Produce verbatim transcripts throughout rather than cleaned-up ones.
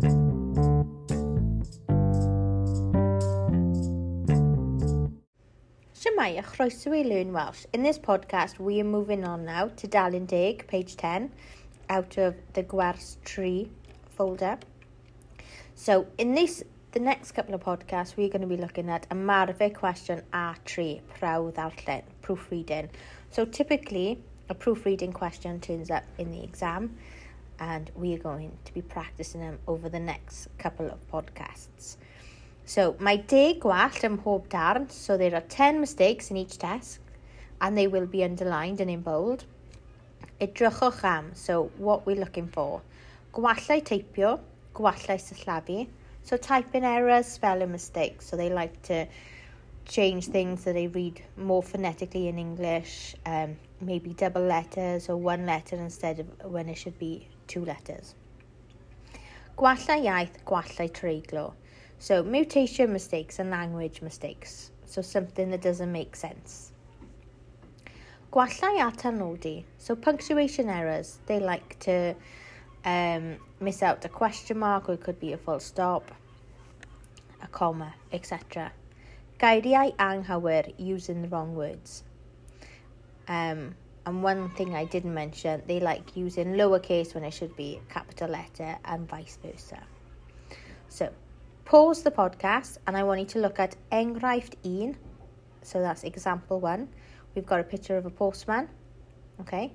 Shemai, a chroeso I Learn Welsh. In this podcast, we are moving on now to Dalyn Deg, page ten, out of the Gwers Tree folder. So, in this, the next couple of podcasts, we're going to be looking at ymarfer question A tri, prawf ddarllen, proofreading. So, typically, a proofreading question turns up in the exam, and we are going to be practicing them over the next couple of podcasts. So, mae deg gwallt ym mhob darn, so there are ten mistakes in each test, and they will be underlined and in bold. Edrychwch am, so what we're looking for. Gwallau teipio, gwallau sillafu. So typing errors, spelling mistakes. So they like to change things so they read more phonetically in English, um, maybe double letters or one letter instead of when it should be two letters. Gwallau iaith, gwallau treiglo. So mutation mistakes and language mistakes. So something that doesn't make sense. Gwallau atalnodi. So punctuation errors. They like to um, miss out a question mark, or it could be a full stop, a comma, et cetera. Geiriau anghywir, using the wrong words. Um, and one thing I didn't mention, they like using lowercase when it should be a capital letter and vice versa. So, pause the podcast and I want you to look at enghraifft un. So that's example one. We've got a picture of a postman. Okay.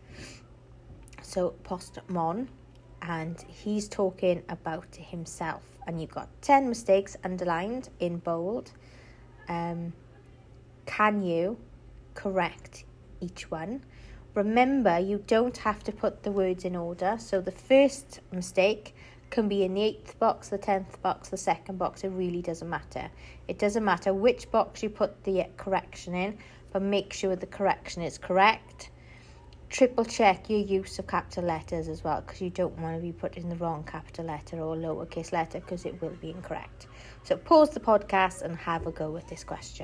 So postmon, and he's talking about himself. And you've got ten mistakes underlined in bold. Um, can you correct each one? Remember, you don't have to put the words in order. So the first mistake can be in the eighth box, the tenth box, the second box. It really doesn't matter. It doesn't matter which box you put the correction in, but make sure the correction is correct. Triple check your use of capital letters as well, because you don't want to be putting the wrong capital letter or lowercase letter, because it will be incorrect. So pause the podcast and have a go with this question.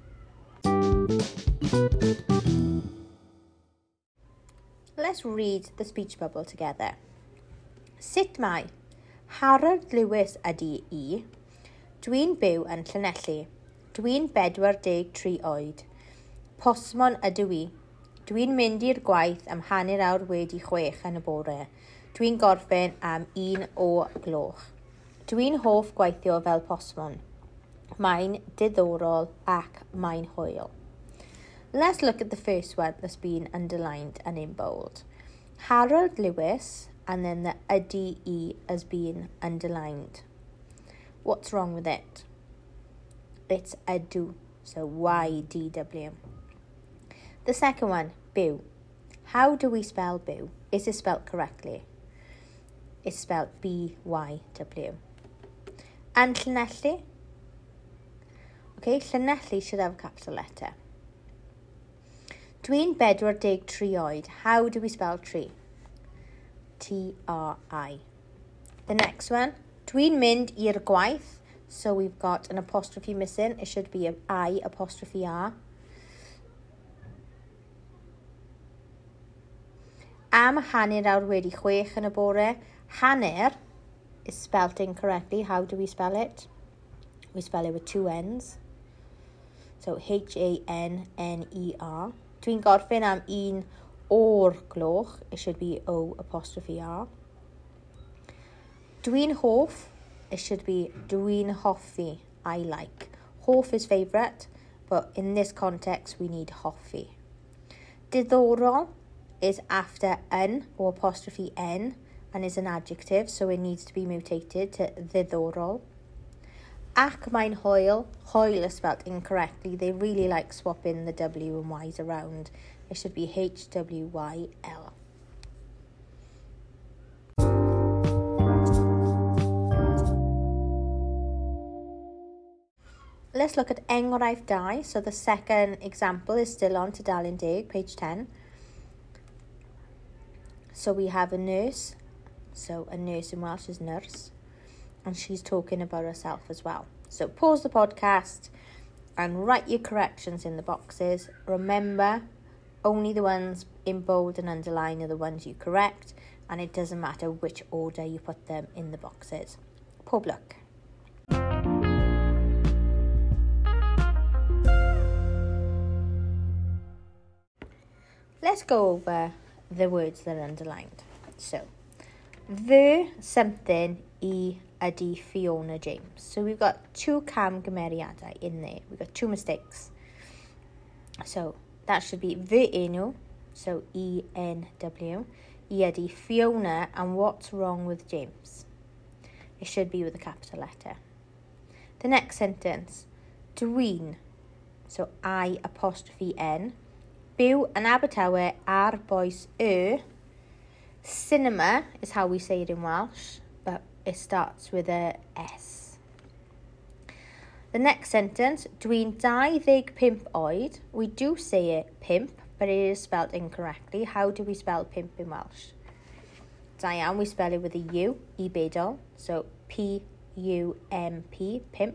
Let's read the speech bubble together. Sut mae? Harold Lewis ydy I. Dwi'n byw yn Llanelli. Dwi'n bedwar deg tri oed. Postmon ydw I. Dwi'n mynd i'r gwaith am hanner awr wedi chwech yn y bore. Dwi'n gorffen am un o gloch. Dwi'n hoff gweithio fel postmon. Mae'n diddorol ac mae'n hwyl. Let's look at the first one that's been underlined and in bold. Harold Lewis, and then the ydy I has been underlined. What's wrong with it? It's ydw, so Y D W. The second one, byw. How do we spell byw? Is it spelled correctly? It's spelled B Y W. And Llanelli? Okay, Llanelli should have a capital letter. Dwi'n bedwar deg tri oed. How do we spell tri? T R I. The next one, dwi'n mynd i'r gwaith. So we've got an apostrophe missing. It should be an I apostrophe R. Am hanner awr wedi chwech yn y bore. Hanner is spelt incorrectly. How do we spell it? We spell it with two N's. So H A N N E R. Dwi'n gorffen am un o'r gloch. It should be O apostrophe R. Dwi'n hoff. It should be dwi'n hoffi. I like. Hoff is favourite, but in this context we need hoffi. Diddorol is after yn or apostrophe N and is an adjective, so it needs to be mutated to ddiddorol. Ac mae'n hwyl. Hwyl is spelt incorrectly. They really like swapping the W and Y's around. It should be H W Y L. Let's look at enghraifft dau. So the second example is still on to Dalyn Deg, page ten. So we have a nurse. So a nurse in Welsh is nurse. And she's talking about herself as well. So pause the podcast and write your corrections in the boxes. Remember, only the ones in bold and underline are the ones you correct. and it doesn't matter which order you put them in the boxes. Pob luck. Let's go over the words that are underlined. So, the something I ydy Fiona James. So we've got two camgymeriadau in there. We've got two mistakes. So that should be the enw, so E N W, I ydy Fiona, and what's wrong with James? It should be with a capital letter. The next sentence, dwi'n, so I apostrophe N, byw yn Abertawe ar boes y. Cinema is how we say it in Welsh, but it starts with a S. The next sentence, dwi'n dau ddeg pump oed. We do say it pimp, but it is spelled incorrectly. How do we spell pimp in Welsh? Da iawn, we spell it with a U, I bedol, so P U M P, pimp.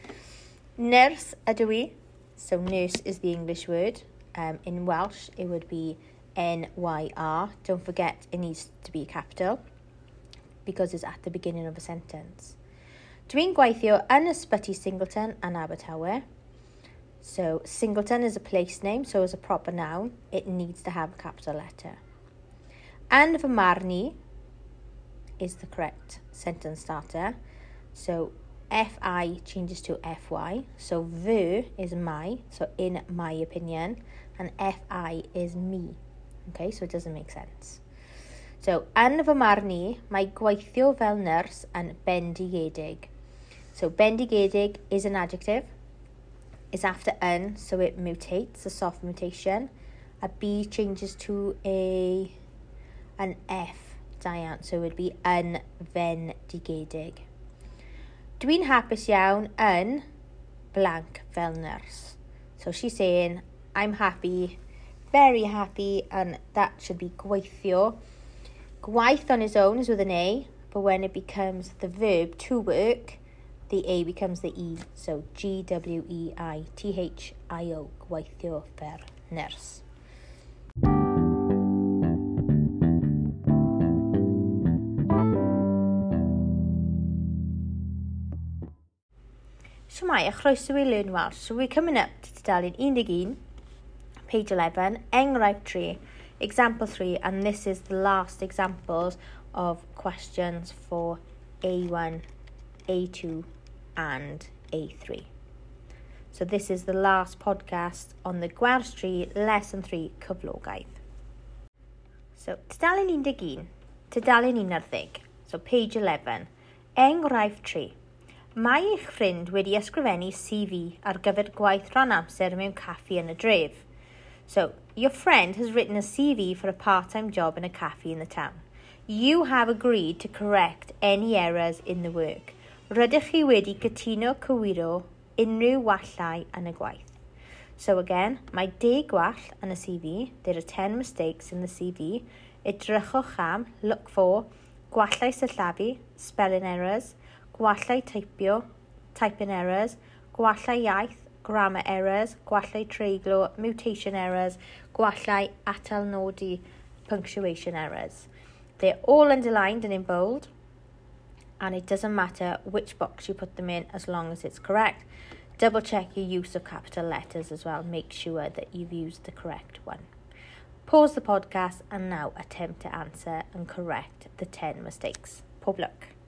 Nurse ydw I, so nurse is the English word. Um, in Welsh, it would be N Y R. Don't forget, it needs to be capital because it's at the beginning of a sentence. Dwi'n gweithio yn Ysbyty Singleton yn Abertawe. So, Singleton is a place name, so as a proper noun, it needs to have a capital letter. Yn fy marn I is the correct sentence starter. So, F I changes to F Y. So, fy is my, so in my opinion, and F I is me. Okay, so it doesn't make sense. So, yn fy marn I, mae gweithio fel nyrs yn bendigedig. So, bendigedig is an adjective. It's after yn, so it mutates, a soft mutation. A B changes to a an F, da iawn, so it would be yn fendigedig. Dwi'n hapus iawn yn blank fel nyrs. So she's saying, I'm happy, very happy, and that should be gweithio. Gwaith on its own is with an A, but when it becomes the verb to work, the A becomes the E. So G W E I T H I O, gweithio fel nyrs. Shwmai, a chroeso I Learn Welsh. So we're coming up to tudalen un, page eleven, enghraifft tri, example three, and this is the last examples of questions for A one, A two, and A three. So this is the last podcast on the Gwers tri, lesson three, cyflogaeth. So, tudalen un, tudalen unarddeg. So page eleven, enghraifft tri. Mae eich ffrind wedi ysgrifennu C V ar gyfer gwaith rhan amser mewn caffi yn y dref. So, your friend has written a C V for a part-time job in a cafe in the town. You have agreed to correct any errors in the work. Rydych chi wedi cytuno cywiro unrhyw wallau yn y gwaith. So again, mae deg gwall yn y C V. There are ten mistakes in the C V. Edrychwch am, look for, gwallau sillafu, spelling errors, gwallau typio, typing errors, gwallau iaith, grammar errors, gwallau treiglo, mutation errors, gwallau atalnodi, punctuation errors. They're all underlined and in bold, and it doesn't matter which box you put them in as long as it's correct. Double check your use of capital letters as well. Make sure that you've used the correct one. Pause the podcast and now attempt to answer and correct the ten mistakes. Pob luck.